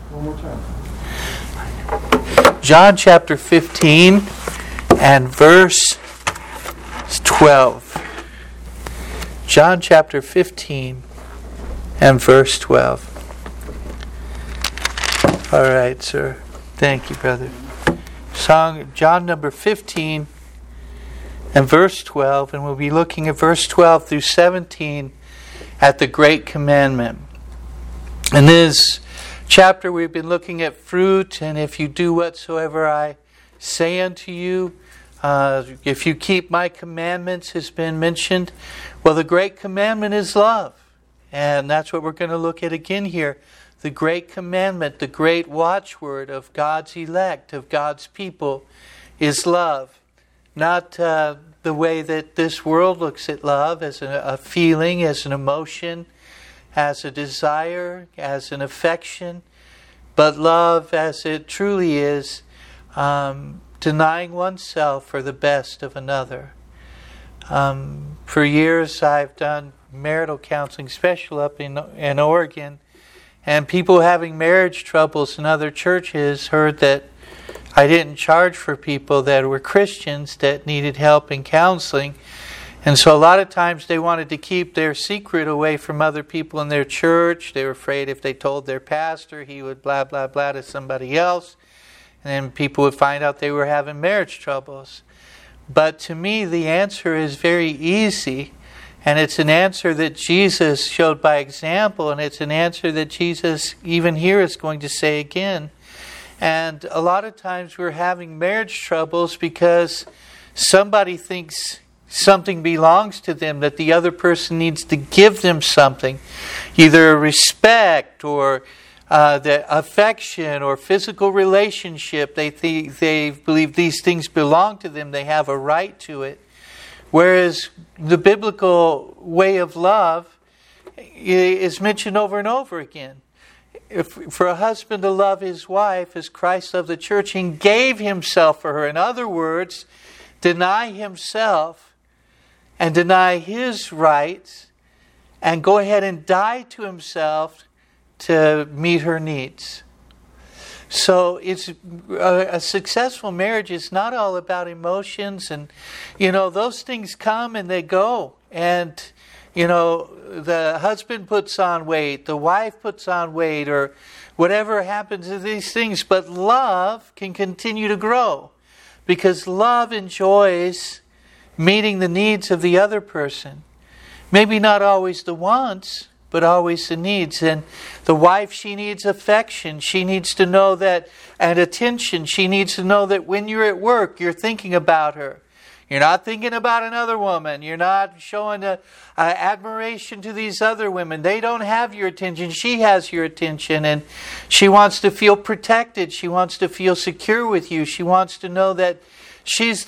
One more time. John chapter 15 and verse 12. John chapter 15 and verse 12. All right, sir. Thank you, brother. John number 15 and verse 12, and we'll be looking at verse 12 through 17 at the Great Commandment. In this chapter we've been looking at fruit, and if you do whatsoever I say unto you, if you keep my commandments has been mentioned. Well, the Great Commandment is love, and that's what we're going to look at again here. The Great Commandment, the great watchword of God's elect, of God's people, is love. Not the way that this world looks at love, as a feeling, as an emotion, as a desire, as an affection, but love as it truly is, denying oneself for the best of another. For years I've done marital counseling, especially up in Oregon, and people having marriage troubles in other churches heard that I didn't charge for people that were Christians that needed help in counseling. And so a lot of times they wanted to keep their secret away from other people in their church. They were afraid if they told their pastor, he would blah, blah, blah to somebody else. And then people would find out they were having marriage troubles. But to me, the answer is very easy. And it's an answer that Jesus showed by example. And it's an answer that Jesus even here is going to say again. And a lot of times we're having marriage troubles because somebody thinks something belongs to them, that the other person needs to give them something, either respect or the affection or physical relationship. They believe these things belong to them. They have a right to it. Whereas the biblical way of love is mentioned over and over again. For a husband to love his wife as Christ loved the church and gave himself for her. In other words, deny himself and deny his rights and go ahead and die to himself to meet her needs. So it's a successful marriage is not all about emotions, and those things come and they go, and the husband puts on weight, the wife puts on weight, or whatever happens to these things, but love can continue to grow because love enjoys meeting the needs of the other person. Maybe not always the wants, but always the needs. And the wife, she needs affection. She needs to know that, and attention. She needs to know that when you're at work, you're thinking about her. You're not thinking about another woman. You're not showing admiration to these other women. They don't have your attention. She has your attention. And she wants to feel protected. She wants to feel secure with you. She wants to know that she's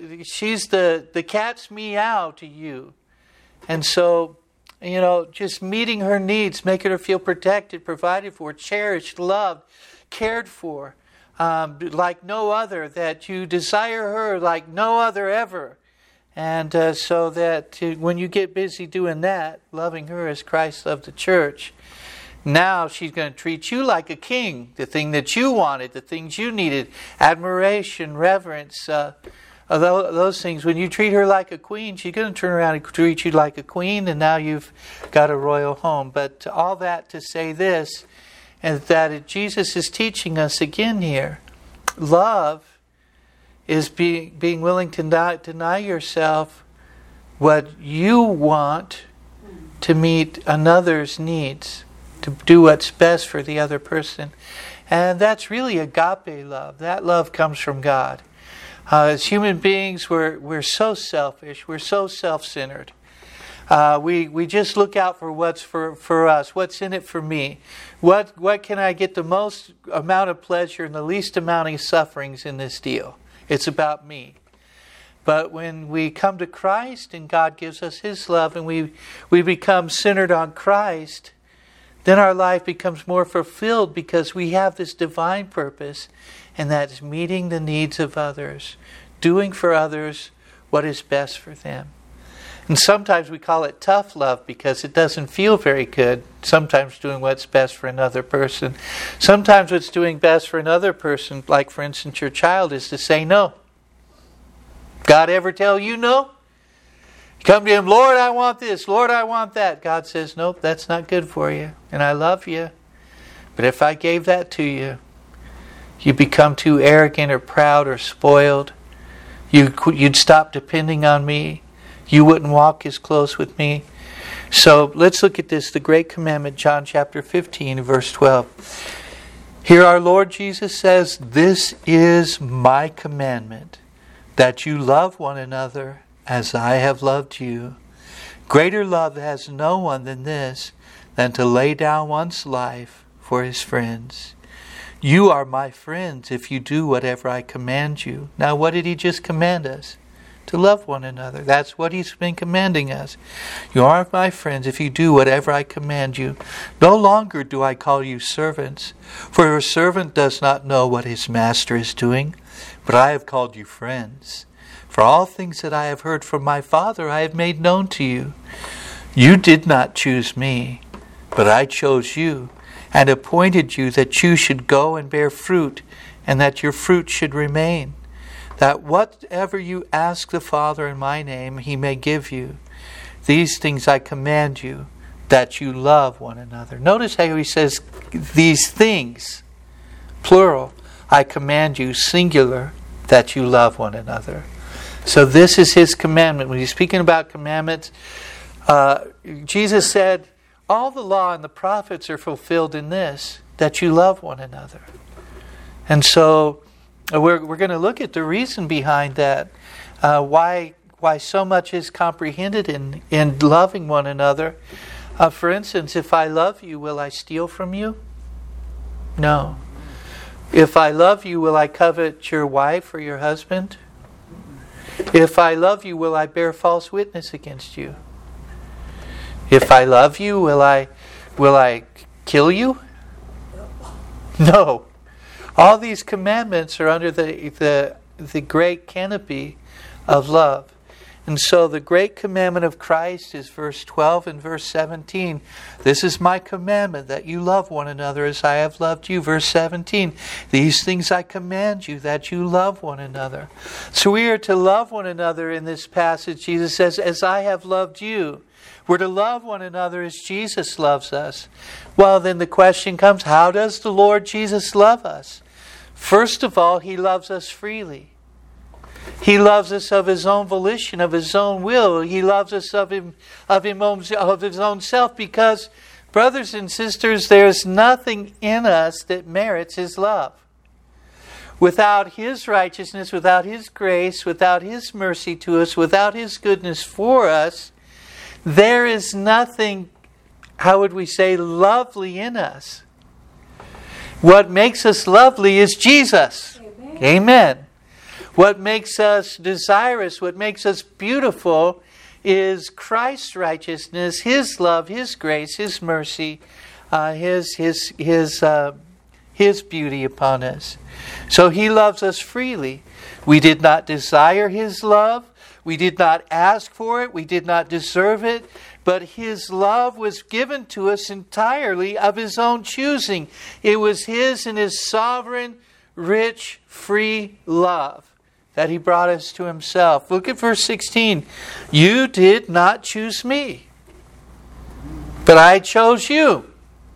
the cat's meow to you. And so, just meeting her needs, making her feel protected, provided for, cherished, loved, cared for, like no other, that you desire her like no other ever. And so that when you get busy doing that, loving her as Christ loved the church, now she's going to treat you like a king, the thing that you wanted, the things you needed, admiration, reverence, those things. When you treat her like a queen, she's going to turn around and treat you like a queen, and now you've got a royal home. But all that to say this, and that Jesus is teaching us again here. Love is being willing to deny yourself what you want to meet another's needs, to do what's best for the other person. And that's really agape love. That love comes from God. As human beings, we're so selfish. We're so self-centered. We just look out for what's for us. What's in it for me? What can I get the most amount of pleasure and the least amount of sufferings in this deal? It's about me. But when we come to Christ and God gives us His love and we become centered on Christ, then our life becomes more fulfilled because we have this divine purpose, and that's meeting the needs of others, doing for others what is best for them. And sometimes we call it tough love because it doesn't feel very good. Sometimes doing what's best for another person. Sometimes what's doing best for another person, like for instance your child, is to say no. God ever tell you no? You come to Him, Lord, I want this. Lord, I want that. God says, nope, that's not good for you. And I love you. But if I gave that to you, you become too arrogant or proud or spoiled. You'd stop depending on me. You wouldn't walk as close with me. So let's look at this, the great commandment, John chapter 15, verse 12. Here our Lord Jesus says, this is my commandment, that you love one another as I have loved you. Greater love has no one than this, than to lay down one's life for his friends. You are my friends if you do whatever I command you. Now what did He just command us? To love one another. That's what He's been commanding us. You are my friends if you do whatever I command you. No longer do I call you servants, for a servant does not know what his master is doing, but I have called you friends. For all things that I have heard from my Father I have made known to you. You did not choose me, but I chose you, and appointed you that you should go and bear fruit, and that your fruit should remain, that whatever you ask the Father in my name, He may give you. These things I command you, that you love one another. Notice how He says, these things, plural, I command you, singular, that you love one another. So this is His commandment. When He's speaking about commandments, Jesus said, all the law and the prophets are fulfilled in this, that you love one another. And so we're going to look at the reason behind that, why so much is comprehended in loving one another. For instance, if I love you, will I steal from you? No. If I love you, will I covet your wife or your husband? If I love you, will I bear false witness against you? If I love you, will I kill you? No. All these commandments are under the great canopy of love. And so the great commandment of Christ is verse 12 and verse 17. This is my commandment, that you love one another as I have loved you. Verse 17. These things I command you, that you love one another. So we are to love one another in this passage. Jesus says, as I have loved you. We're to love one another as Jesus loves us. Well, then the question comes, how does the Lord Jesus love us? First of all, He loves us freely. He loves us of His own volition, of His own will. He loves us of His own self, because, brothers and sisters, there's nothing in us that merits His love. Without His righteousness, without His grace, without His mercy to us, without His goodness for us, there is nothing, how would we say, lovely in us. What makes us lovely is Jesus. Amen. Amen. What makes us desirous, what makes us beautiful is Christ's righteousness, His love, His grace, His mercy, His beauty upon us. So He loves us freely. We did not desire His love. We did not ask for it. We did not deserve it. But His love was given to us entirely of His own choosing. It was His and His sovereign, rich, free love that He brought us to Himself. Look at verse 16. You did not choose me, but I chose you.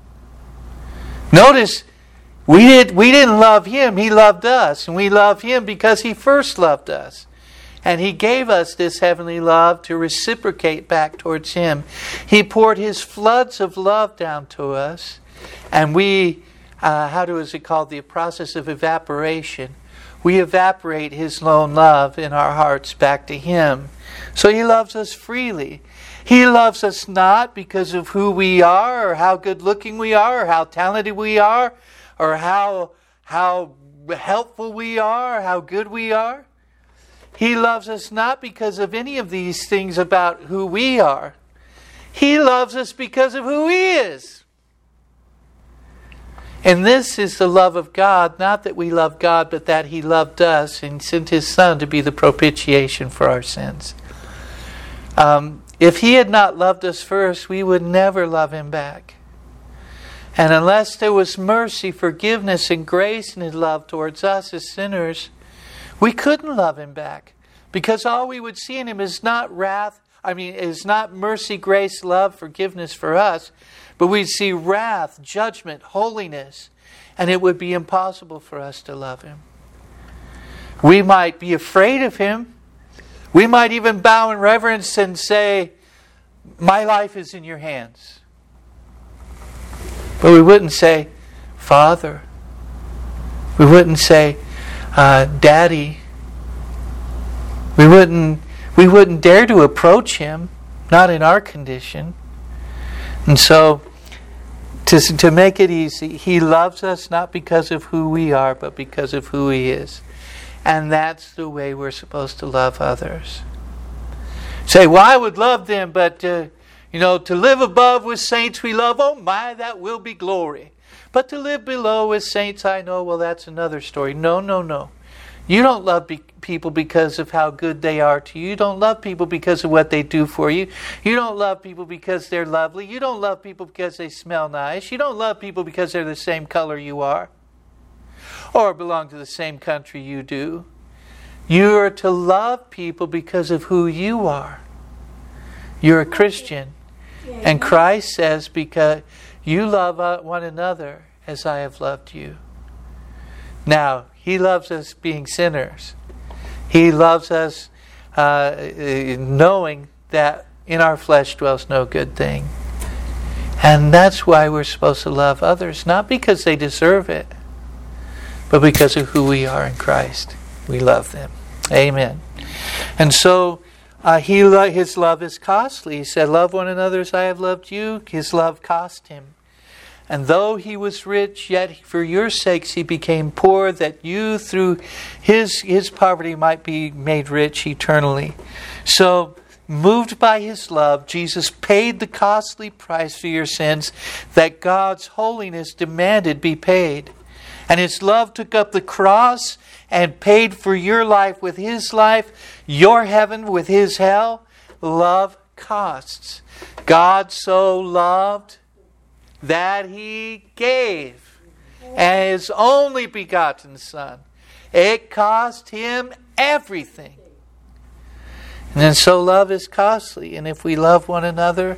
Notice, we didn't love Him. He loved us. And we love Him because He first loved us. And He gave us this heavenly love to reciprocate back towards Him. He poured His floods of love down to us. And we, is it called? The process of evaporation. We evaporate His own love in our hearts back to Him. So He loves us freely. He loves us not because of who we are, or how good looking we are, or how talented we are, or how helpful we are, or how good we are. He loves us not because of any of these things about who we are. He loves us because of who He is. And this is the love of God, not that we love God, but that He loved us and sent His Son to be the propitiation for our sins. if He had not loved us first, we would never love Him back. And unless there was mercy, forgiveness, and grace in His love towards us as sinners, we couldn't love Him back. Because all we would see in Him is not is not mercy, grace, love, forgiveness for us, but we'd see wrath, judgment, holiness, and it would be impossible for us to love Him. We might be afraid of Him. We might even bow in reverence and say, my life is in your hands. But we wouldn't say, Father. We wouldn't say, Daddy. We wouldn't dare to approach Him, not in our condition. And so, to make it easy, He loves us not because of who we are, but because of who He is. And that's the way we're supposed to love others. Say, well, I would love them, but to live above with saints we love, oh my, that will be glory. But to live below with saints I know, well, that's another story. No. You don't love people because of how good they are to you. You don't love people because of what they do for you. You don't love people because they're lovely. You don't love people because they smell nice. You don't love people because they're the same color you are, or belong to the same country you do. You are to love people because of who you are. You're a Christian. And Christ says, because you love one another as I have loved you. Now, He loves us being sinners. He loves us knowing that in our flesh dwells no good thing. And that's why we're supposed to love others, not because they deserve it, but because of who we are in Christ. We love them. Amen. And so, His love is costly. He said, love one another as I have loved you. His love cost Him. And though He was rich, yet for your sakes He became poor, that you through His poverty might be made rich eternally. So, moved by His love, Jesus paid the costly price for your sins that God's holiness demanded be paid. And His love took up the cross and paid for your life with His life, your heaven with His hell. Love costs. God so loved that He gave His only begotten Son. It cost Him everything. And then so love is costly. And if we love one another,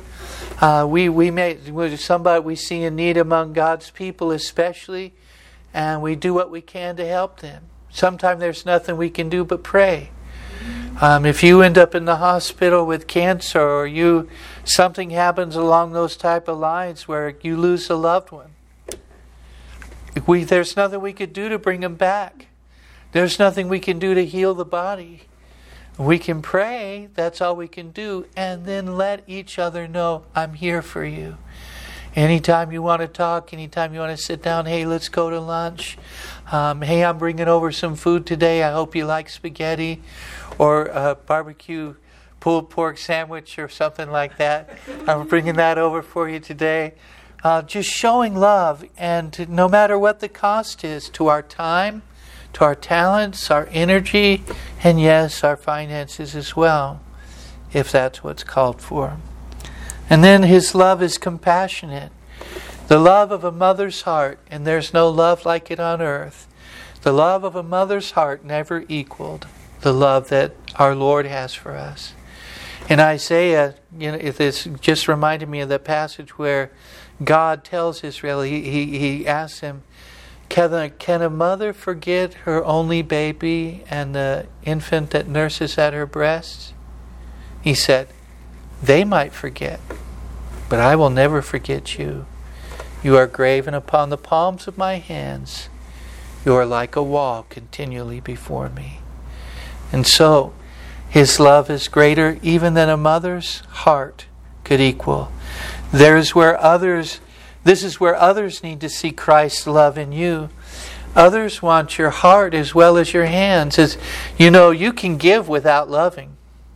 somebody we see in need among God's people especially, and we do what we can to help them. Sometimes there's nothing we can do but pray. If you end up in the hospital with cancer, or something happens along those type of lines where you lose a loved one, there's nothing we could do to bring them back. There's nothing we can do to heal the body. We can pray, that's all we can do, and then let each other know, I'm here for you. Anytime you want to talk, anytime you want to sit down, hey, let's go to lunch. Hey, I'm bringing over some food today. I hope you like spaghetti or a barbecue pulled pork sandwich or something like that. I'm bringing that over for you today. Just showing love, and no matter what the cost is, to our time, to our talents, our energy, and yes, our finances as well, if that's what's called for. And then His love is compassionate. The love of a mother's heart, and there's no love like it on earth. The love of a mother's heart never equaled the love that our Lord has for us. In Isaiah, this just reminded me of the passage where God tells Israel, He asks him, can a mother forget her only baby and the infant that nurses at her breasts? He said, they might forget, but I will never forget you. You are graven upon the palms of my hands. You are like a wall continually before me. And so, His love is greater even than a mother's heart could equal. This is where others need to see Christ's love in you. Others want your heart as well as your hands. You can give without loving,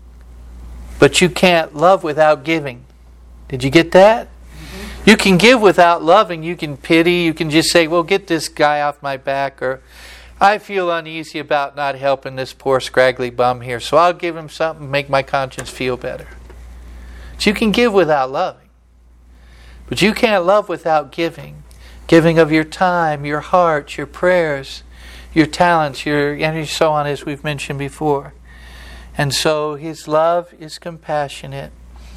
but you can't love without giving. Did you get that? Mm-hmm. You can give without loving. You can pity. You can just say, well, get this guy off my back. Or, I feel uneasy about not helping this poor scraggly bum here, so I'll give him something to make my conscience feel better. But you can give without loving. But you can't love without giving. Giving of your time, your heart, your prayers, your talents, your energy, so on, as we've mentioned before. And so His love is compassionate.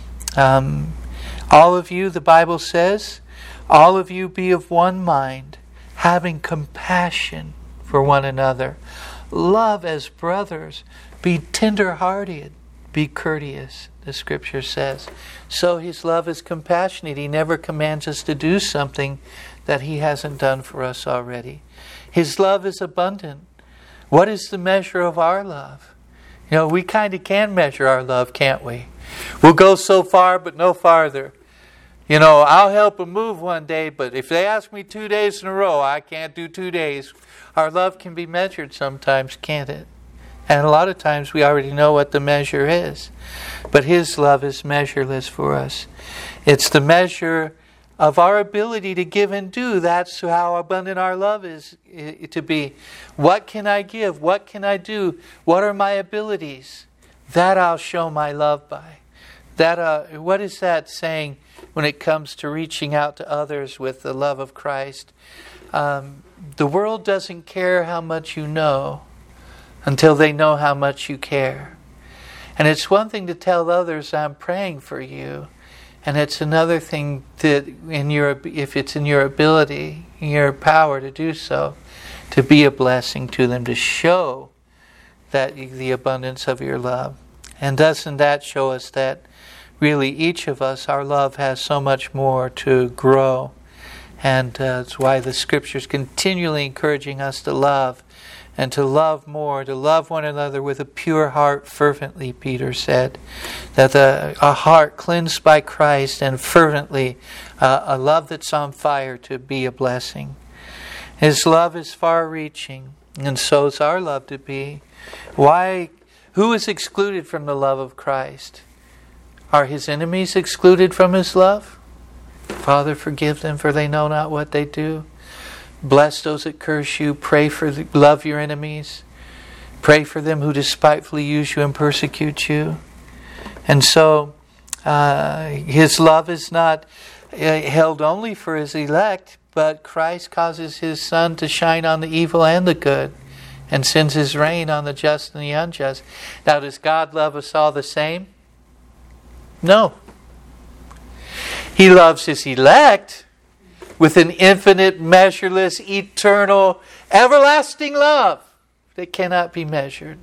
All of you, the Bible says, all of you be of one mind, having compassion for one another. Love as brothers. Be tender-hearted. Be courteous, the Scripture says. So His love is compassionate. He never commands us to do something that He hasn't done for us already. His love is abundant. What is the measure of our love? You know, we kind of can measure our love, can't we? We'll go so far, but no farther. You know, I'll help them move one day, but if they ask me 2 days in a row, I can't do 2 days. Our love can be measured sometimes, can't it? And a lot of times we already know what the measure is. But His love is measureless for us. It's the measure of our ability to give and do. That's how abundant our love is to be. What can I give? What can I do? What are my abilities? That I'll show my love by. What is that saying when it comes to reaching out to others with the love of Christ? The world doesn't care how much you know until they know how much you care. And it's one thing to tell others, I'm praying for you. And it's another thing that if it's in your ability, in your power to do so, to be a blessing to them, to show that the abundance of your love. And doesn't that show us that really each of us, our love has so much more to grow? And that's why the Scripture's continually encouraging us to love and to love more, to love one another with a pure heart fervently, Peter said. That a heart cleansed by Christ and fervently, a love that's on fire to be a blessing. His love is far-reaching, and so is our love to be. Why? Who is excluded from the love of Christ? Are His enemies excluded from His love? Father, forgive them, for they know not what they do. Bless those that curse you. Love your enemies. Pray for them who despitefully use you and persecute you. And so, His love is not held only for His elect, but Christ causes His sun to shine on the evil and the good, and sends His rain on the just and the unjust. Now, does God love us all the same? No. He loves His elect with an infinite, measureless, eternal, everlasting love that cannot be measured.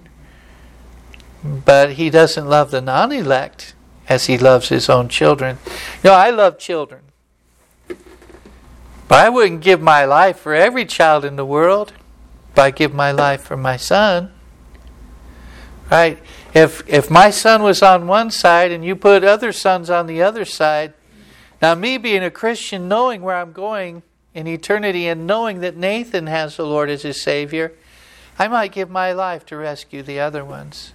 But He doesn't love the non-elect as He loves His own children. You know, I love children. But I wouldn't give my life for every child in the world. But I give my life for my son. Right? If my son was on one side and you put other sons on the other side, now me being a Christian, knowing where I'm going in eternity and knowing that Nathan has the Lord as his Savior, I might give my life to rescue the other ones.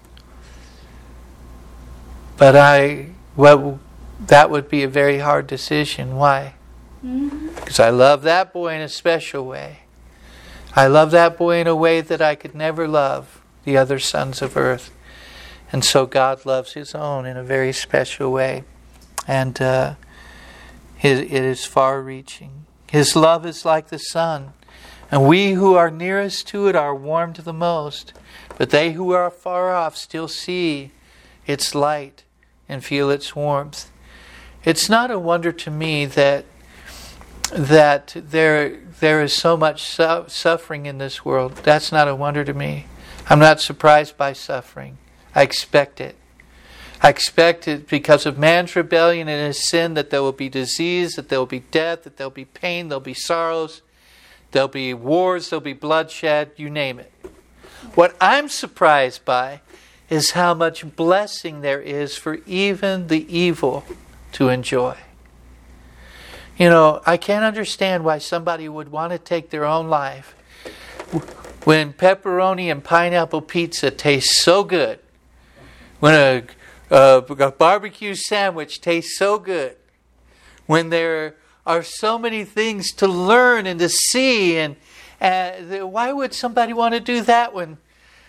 But that would be a very hard decision. Why? Because I love that boy in a special way. I love that boy in a way that I could never love the other sons of earth. And so God loves His own in a very special way. And it is far-reaching. His love is like the sun, and we who are nearest to it are warmed the most. But they who are far off still see its light and feel its warmth. It's not a wonder to me that there is so much suffering in this world. That's not a wonder to me. I'm not surprised by suffering. I expect it. I expect it because of man's rebellion and his sin, that there will be disease, that there will be death, that there will be pain, there will be sorrows, there will be wars, there will be bloodshed, you name it. What I'm surprised by is how much blessing there is for even the evil to enjoy. You know, I can't understand why somebody would want to take their own life when pepperoni and pineapple pizza tastes so good, when a barbecue sandwich tastes so good, when there are so many things to learn and to see, and why would somebody want to do that when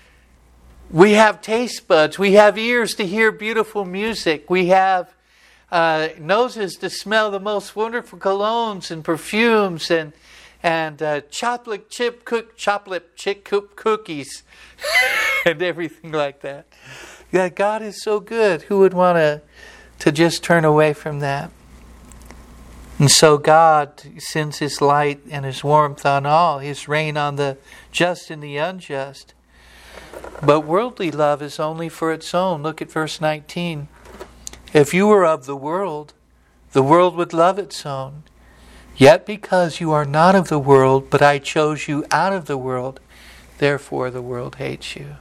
we have taste buds, we have ears to hear beautiful music, we have noses to smell the most wonderful colognes and perfumes and chocolate chip cookies and everything like that. Yeah, God is so good. Who would want to just turn away from that? And so God sends His light and His warmth on all, His rain on the just and the unjust. But worldly love is only for its own. Look at verse 19. If you were of the world would love its own. Yet because you are not of the world, but I chose you out of the world, therefore the world hates you.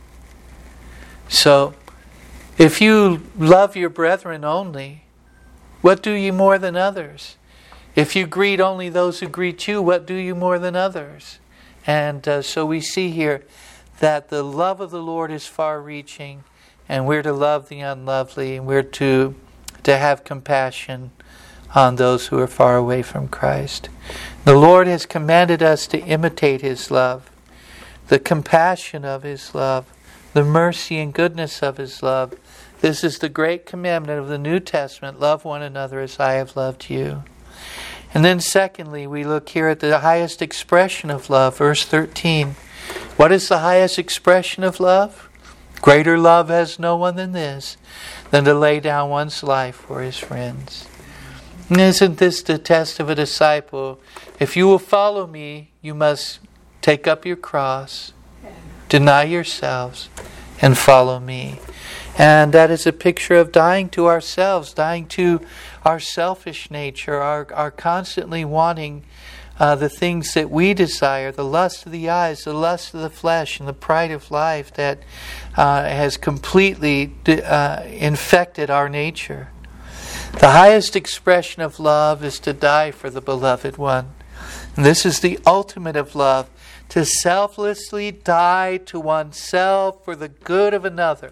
So, if you love your brethren only, what do you more than others? If you greet only those who greet you, what do you more than others? And so we see here that the love of the Lord is far-reaching, and we're to love the unlovely, and we're to have compassion on those who are far away from Christ. The Lord has commanded us to imitate His love, the compassion of His love, the mercy and goodness of His love. This is the great commandment of the New Testament. Love one another as I have loved you. And then secondly, we look here at the highest expression of love, verse 13. What is the highest expression of love? Greater love has no one than this, than to lay down one's life for his friends. And isn't this the test of a disciple? If you will follow me, you must take up your cross, deny yourselves, and follow me. And that is a picture of dying to ourselves, dying to our selfish nature, our constantly wanting the things that we desire, the lust of the eyes, the lust of the flesh, and the pride of life that has completely infected our nature. The highest expression of love is to die for the beloved one. And this is the ultimate of love, to selflessly die to oneself for the good of another.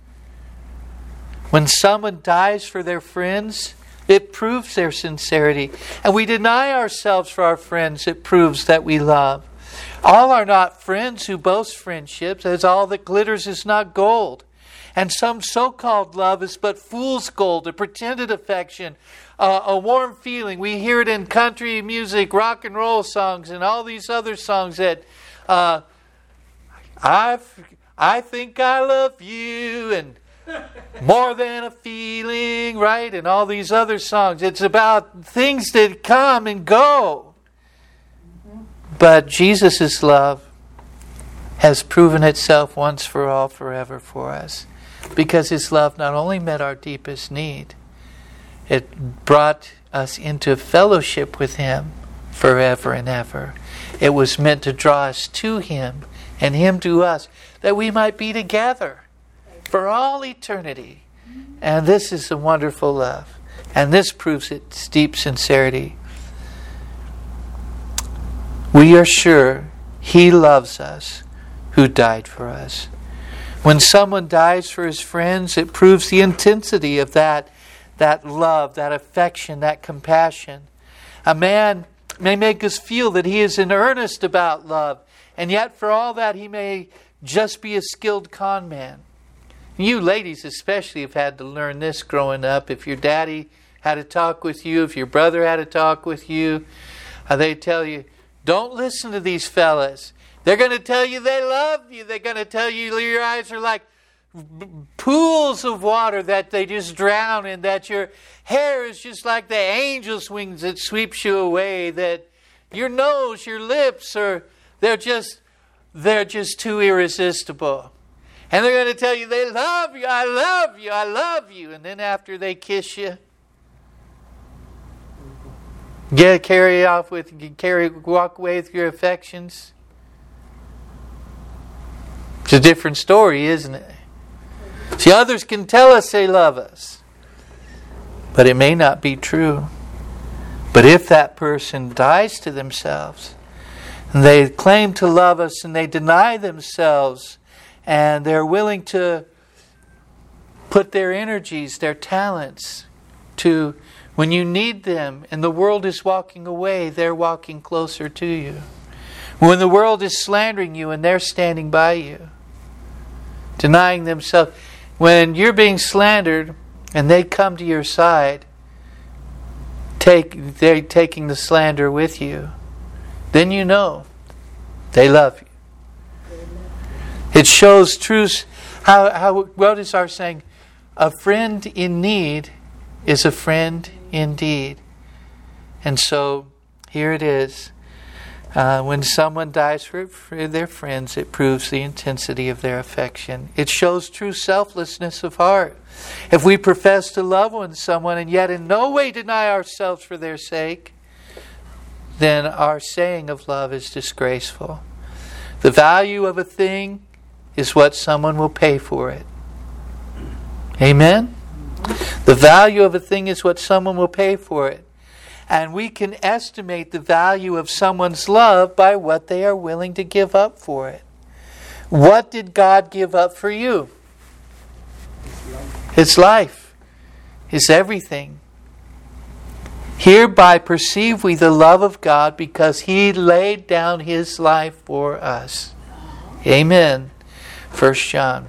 When someone dies for their friends, it proves their sincerity. And we deny ourselves for our friends, it proves that we love. All are not friends who boast friendships, as all that glitters is not gold. And some so-called love is but fool's gold, a pretended affection, a warm feeling. We hear it in country music, rock and roll songs, and all these other songs that I think I love you, and more than a feeling, right? And all these other songs. It's about things that come and go. But Jesus' love has proven itself once for all, forever for us. Because His love not only met our deepest need, it brought us into fellowship with Him forever and ever. It was meant to draw us to Him and Him to us, that we might be together for all eternity. And this is a wonderful love. And this proves its deep sincerity. We are sure He loves us who died for us. When someone dies for his friends, it proves the intensity of that love, that affection, that compassion. A man may make us feel that he is in earnest about love, and yet for all that he may just be a skilled con man. You ladies especially have had to learn this growing up. If your daddy had a talk with you, if your brother had a talk with you, they tell you, don't listen to these fellas. They're going to tell you they love you. They're going to tell you your eyes are like pools of water that they just drown in, that your hair is just like the angel's wings that sweeps you away, that your nose, your lips they're just too irresistible. And they're going to tell you they love you, I love you, I love you. And then after they kiss you, walk away with your affections. It's a different story, isn't it? See, others can tell us they love us, but it may not be true. But if that person dies to themselves, and they claim to love us, and they deny themselves, and they're willing to put their energies, their talents, to when you need them, and the world is walking away, they're walking closer to you. When the world is slandering you, and they're standing by you, denying themselves. When you're being slandered, and they come to your side, they're taking the slander with you, then you know they love you. It shows truth. What is our saying? A friend in need is a friend indeed. And so here it is. When someone dies for their friends, it proves the intensity of their affection. It shows true selflessness of heart. If we profess to love someone and yet in no way deny ourselves for their sake, then our saying of love is disgraceful. The value of a thing is what someone will pay for it. Amen? The value of a thing is what someone will pay for it. And we can estimate the value of someone's love by what they are willing to give up for it. What did God give up for you? His life. His everything. Hereby perceive we the love of God because He laid down His life for us. Amen. 1 John.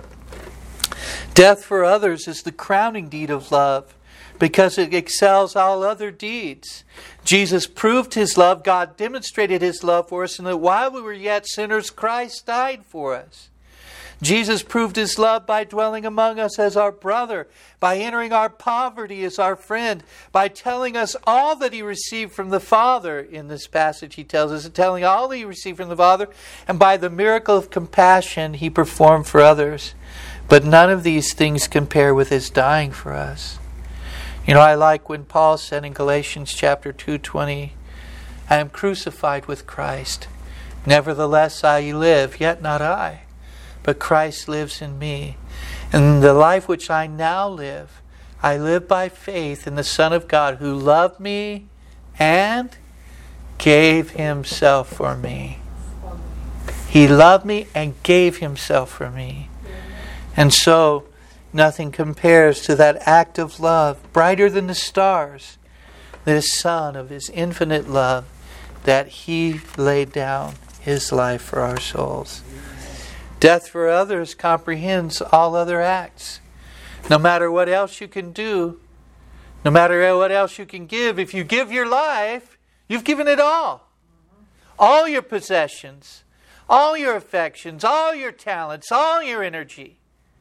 Death for others is the crowning deed of love because it excels all other deeds. Jesus proved His love. God demonstrated His love for us, and that while we were yet sinners, Christ died for us. Jesus proved His love by dwelling among us as our brother, by entering our poverty as our friend, by telling us all that He received from the Father. In this passage He tells us, telling all that He received from the Father, and by the miracle of compassion He performed for others. But none of these things compare with His dying for us. You know, I like when Paul said in Galatians chapter 2:20, I am crucified with Christ. Nevertheless I live, yet not I, but Christ lives in me. And the life which I now live, I live by faith in the Son of God who loved me and gave Himself for me. He loved me and gave Himself for me. And so, nothing compares to that act of love, brighter than the stars, this Son of His infinite love, that He laid down His life for our souls. Death for others comprehends all other acts. No matter what else you can do, no matter what else you can give, if you give your life, you've given it all. All your possessions, all your affections, all your talents, all your energy.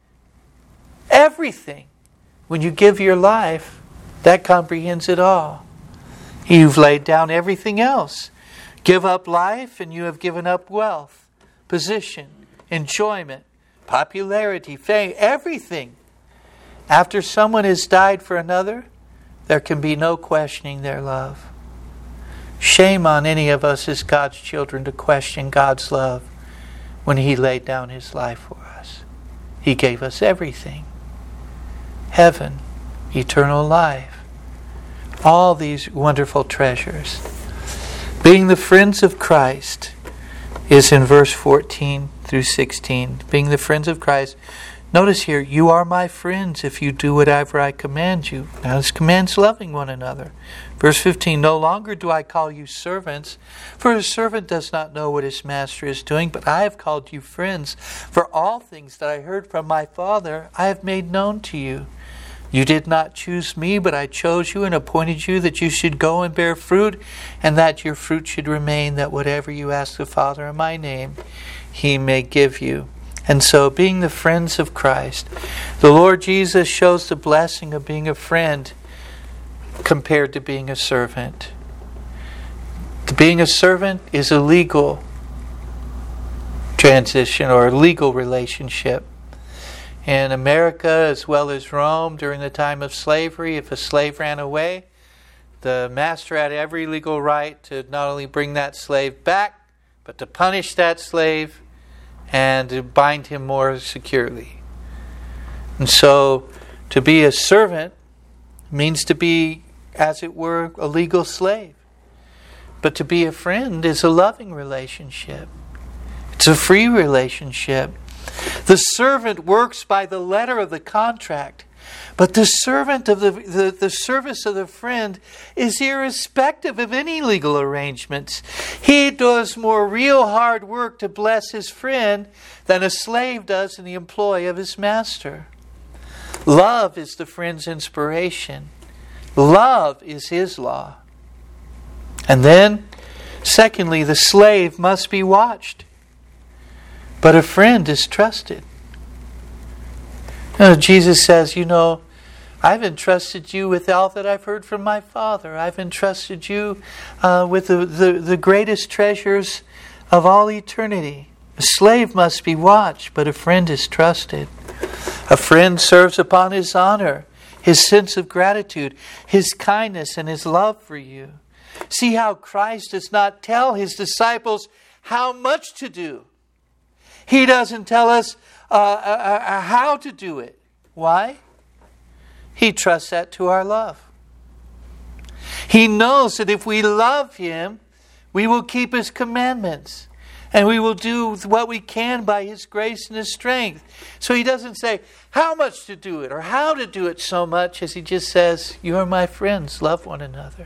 Everything. When you give your life, that comprehends it all. You've laid down everything else. Give up life and you have given up wealth, position, enjoyment, popularity, fame, everything. After someone has died for another, there can be no questioning their love. Shame on any of us as God's children to question God's love when He laid down His life for us. He gave us everything. Heaven, eternal life, all these wonderful treasures. Being the friends of Christ is in verse 14 through 16. Being the friends of Christ. Notice here, you are my friends if you do whatever I command you. Now this commands loving one another. Verse 15, no longer do I call you servants, for a servant does not know what his master is doing, but I have called you friends. For all things that I heard from my Father, I have made known to you. You did not choose me, but I chose you and appointed you that you should go and bear fruit, and that your fruit should remain, that whatever you ask the Father in my name, He may give you. And so, being the friends of Christ, the Lord Jesus shows the blessing of being a friend compared to being a servant. Being a servant is a legal transition or a legal relationship. In America, as well as Rome, during the time of slavery, if a slave ran away, the master had every legal right to not only bring that slave back, but to punish that slave and to bind him more securely. And so, to be a servant means to be, as it were, a legal slave. But to be a friend is a loving relationship. It's a free relationship. The servant works by the letter of the contract, but the servant of the service of the friend is irrespective of any legal arrangements. He does more real hard work to bless his friend than a slave does in the employ of his master. Love is the friend's inspiration. Love is his law. And then, secondly, the slave must be watched, but a friend is trusted. Jesus says, I've entrusted you with all that I've heard from my Father. I've entrusted you with the greatest treasures of all eternity. A slave must be watched, but a friend is trusted. A friend serves upon his honor, his sense of gratitude, his kindness, and his love for you. See how Christ does not tell his disciples how much to do. He doesn't tell us how to do it. Why? He trusts that to our love. He knows that if we love Him, we will keep His commandments. And we will do what we can by His grace and His strength. So He doesn't say how much to do it or how to do it so much as He just says, you are my friends, love one another.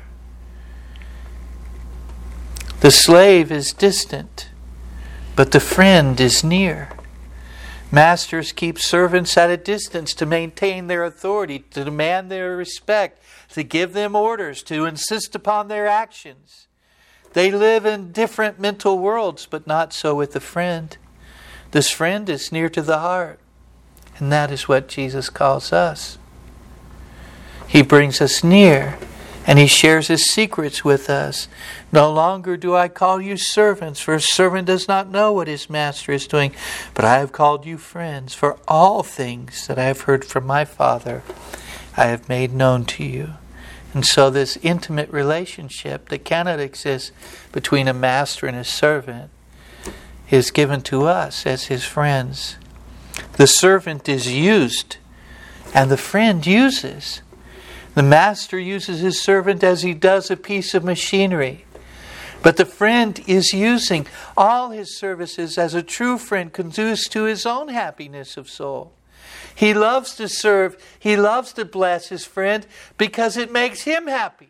The slave is distant, but the friend is near. Masters keep servants at a distance to maintain their authority, to demand their respect, to give them orders, to insist upon their actions. They live in different mental worlds, but not so with the friend. This friend is near to the heart, and that is what Jesus calls us. He brings us near, and He shares His secrets with us. No longer do I call you servants, for a servant does not know what his master is doing. But I have called you friends, for all things that I have heard from my Father I have made known to you. And so this intimate relationship that cannot exist between a master and a servant is given to us as His friends. The servant is used, and the friend uses. The master uses his servant as he does a piece of machinery. But the friend is using all his services as a true friend conducive to his own happiness of soul. He loves to serve, he loves to bless his friend because it makes him happy.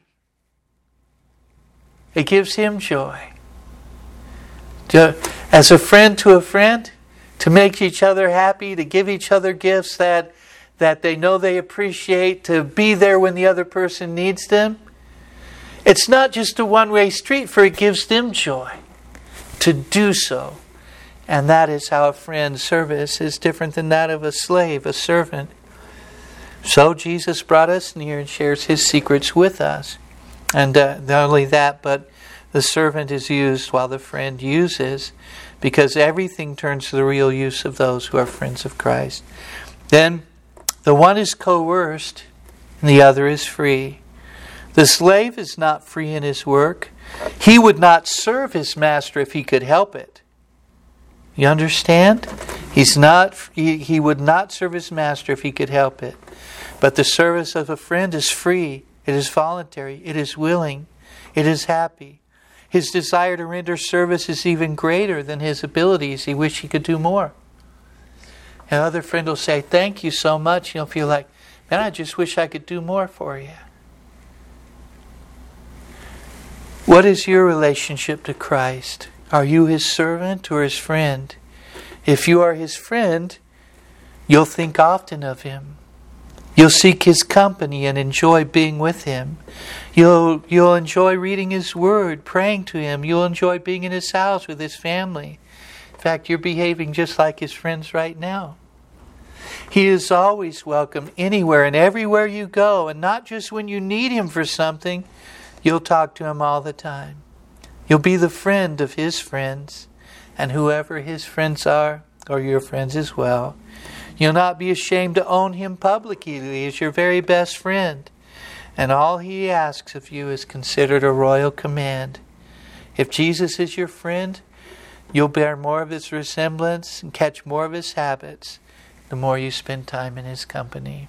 It gives him joy. As a friend to a friend, to make each other happy, to give each other gifts that they know they appreciate, to be there when the other person needs them. It's not just a one-way street, for it gives them joy to do so. And that is how a friend's service is different than that of a slave, a servant. So Jesus brought us near and shares His secrets with us. And not only that, but the servant is used while the friend uses, because everything turns to the real use of those who are friends of Christ. Then the one is coerced and the other is free. The slave is not free in his work. He would not serve his master if he could help it. You understand? He would not serve his master if he could help it. But the service of a friend is free. It is voluntary. It is willing. It is happy. His desire to render service is even greater than his abilities. He wishes he could do more. Another friend will say, thank you so much. You'll feel like, man, I just wish I could do more for you. What is your relationship to Christ? Are you His servant or His friend? If you are His friend, you'll think often of Him. You'll seek His company and enjoy being with Him. You'll enjoy reading His Word, praying to Him. You'll enjoy being in His house with His family. In fact, you're behaving just like His friends right now. He is always welcome anywhere and everywhere you go, and not just when you need Him for something. You'll talk to Him all the time. You'll be the friend of His friends, and whoever His friends are, or your friends as well. You'll not be ashamed to own Him publicly as your very best friend. And all He asks of you is considered a royal command. If Jesus is your friend, you'll bear more of His resemblance and catch more of His habits the more you spend time in His company.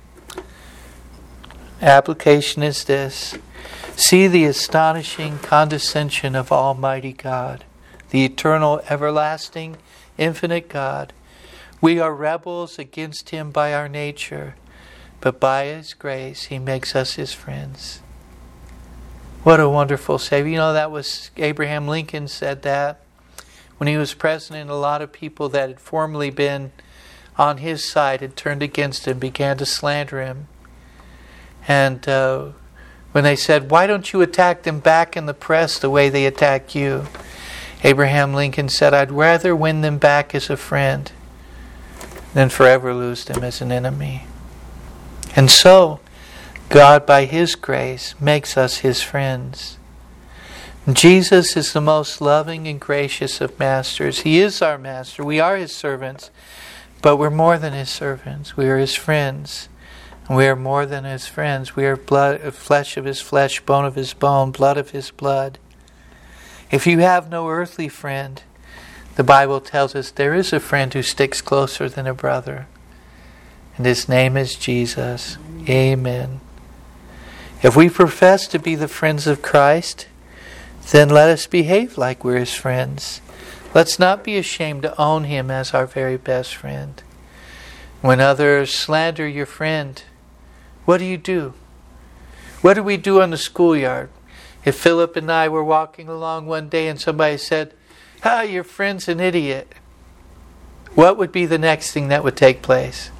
Application is this. See the astonishing condescension of Almighty God, the eternal, everlasting, infinite God. We are rebels against Him by our nature, but by His grace He makes us His friends. What a wonderful Savior. You know, that was Abraham Lincoln said that when he was president. A lot of people that had formerly been on his side had turned against him, began to slander him. And when they said, why don't you attack them back in the press the way they attack you? Abraham Lincoln said, I'd rather win them back as a friend than forever lose them as an enemy. And so, God, by His grace, makes us His friends. Jesus is the most loving and gracious of masters. He is our master. We are His servants, but we're more than His servants. We are His friends. And we are more than His friends. We are flesh of His flesh, bone of His bone, blood of His blood. If you have no earthly friend, the Bible tells us there is a friend who sticks closer than a brother. And His name is Jesus. Amen. If we profess to be the friends of Christ, then let us behave like we're His friends. Let's not be ashamed to own Him as our very best friend. When others slander your friend, what do? What do we do on the schoolyard? If Philip and I were walking along one day and somebody said, your friend's an idiot, what would be the next thing that would take place?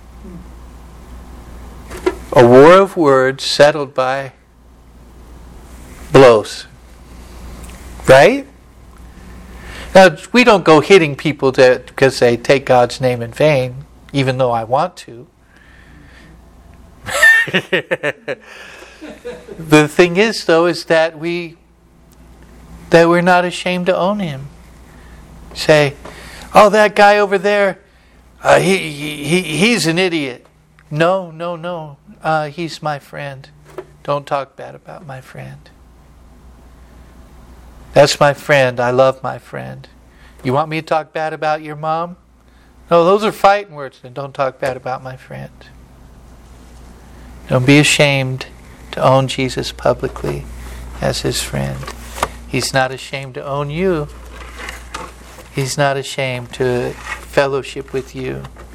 A war of words settled by blows. Right? Now, we don't go hitting people because they take God's name in vain, even though I want to. The thing is, though, is that we're not ashamed to own Him. Say, that guy over there, he's an idiot. No. He's my friend. Don't talk bad about my friend. That's my friend. I love my friend. You want me to talk bad about your mom? No, those are fighting words. Then don't talk bad about my friend. Don't be ashamed to own Jesus publicly as His friend. He's not ashamed to own you. He's not ashamed to fellowship with you.